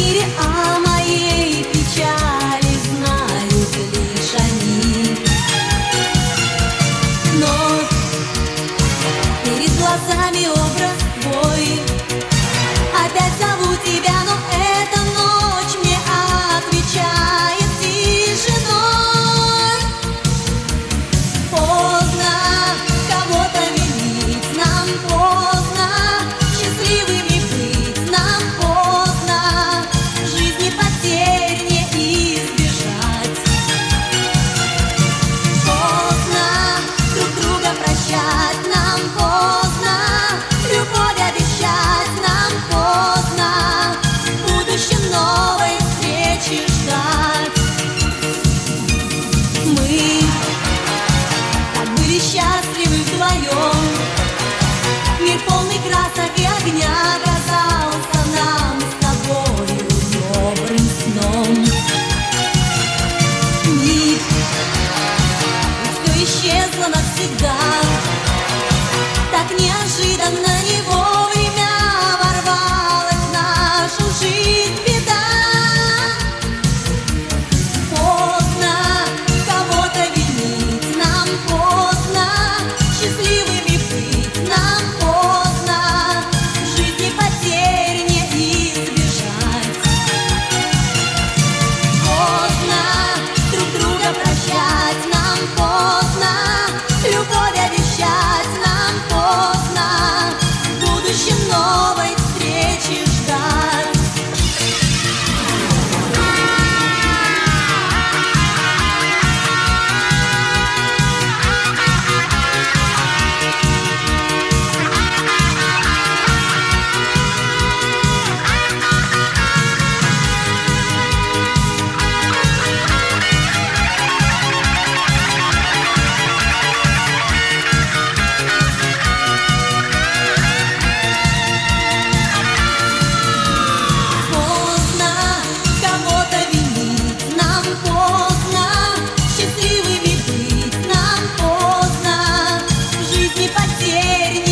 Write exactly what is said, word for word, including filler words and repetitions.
мире о моей печали знают лишь они. Но перед глазами образ твой, опять зову тебя, но эта ночь мне отвечает тишиной. Поздно кого-то винить, нам поздно счастливыми быть, нам поздно жизни потерь не избежать. Поздно друг друга прощать, нам поздно любовь обещать, нам поздно в будущем новой встречи ждать. Мы так были счастливы вдвоем, мир полный красок и огня казался нам с тобою добрым сном. Миг, все исчезло навсегда, так неожиданно, не вовремя ворвалась в нашу жизнь беда. Поздно кого-то винить, нам поздно счастливыми быть, нам поздно жизни потерь не избежать. Поздно друг друга прощать, нам поздно любовь обещать, нам поздно в будущем новой встречи ждать. Поздно кого-то винить, нам поздно счастливыми быть, нам поздно жизни потерь не